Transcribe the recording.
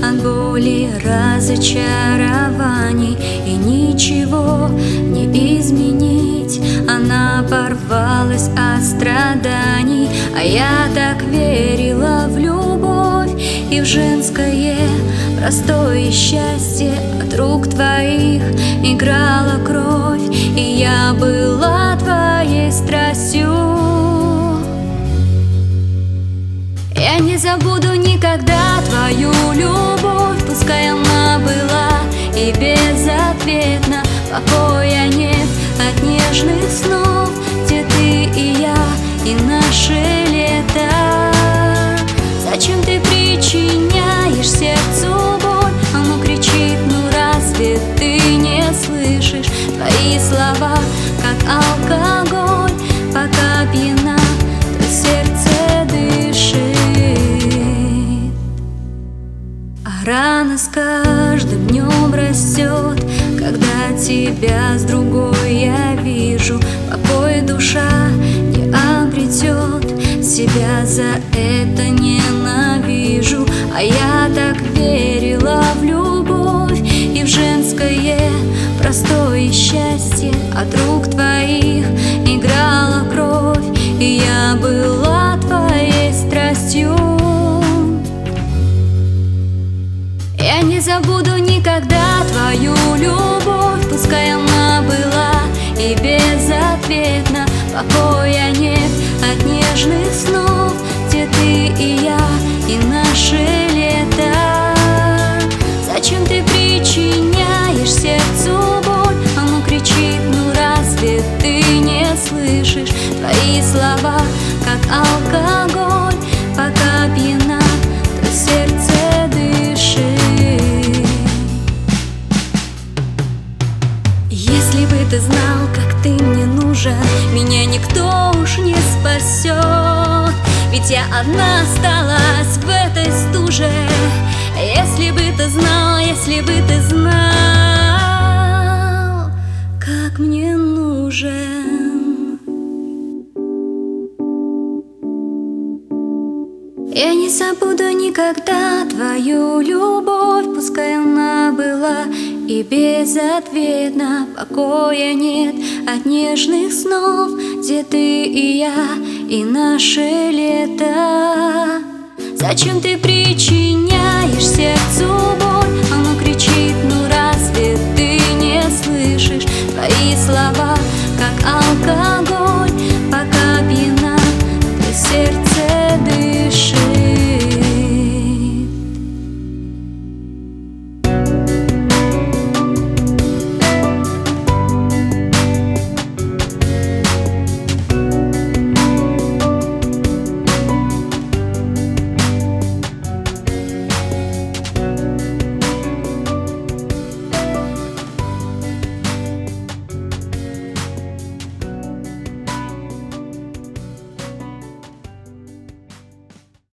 от боли, разочарований, и ничего не изменить. Она порвалась от страданий, а я так верила в любовь и в женское простое счастье. От рук твоих играла кровь, и я была твоей страстью. Я не забуду никогда твою любовь, пускай она была и безответна. Покоя нет от нежных снов, где ты и я, и наше лето. Зачем ты причиняешь сердцу боль? Оно кричит, ну разве ты не слышишь? Твои слова, как алкоголь, пока пьяна, то сердце дышит. А рана с каждым днем растет, когда тебя с другой я вижу. Покой душа не обретет, себя за это ненавижу. А я так верила в любовь и в женское простое счастье. От рук твоих играла кровь, и я была твоей страстью. Я не забуду никогда твою любовь, пускай она была и безответна. Покоя нет от нежных снов, где ты и я, и наше лето. Зачем ты причиняешь сердцу боль? Оно кричит, ну разве ты не слышишь? Твои слова, как алкоголь, пока пьяна, то сердце дышит. Если бы ты знал, как ты мне нужен, меня никто уж не спасет, ведь я одна осталась в этой стуже. Если бы ты знал, если бы ты знал, как мне нужен. Я не забуду никогда твою любовь, пускай она была и безответна. Покоя нет от нежных снов, где ты и я, и наше лето. Зачем ты причиняешь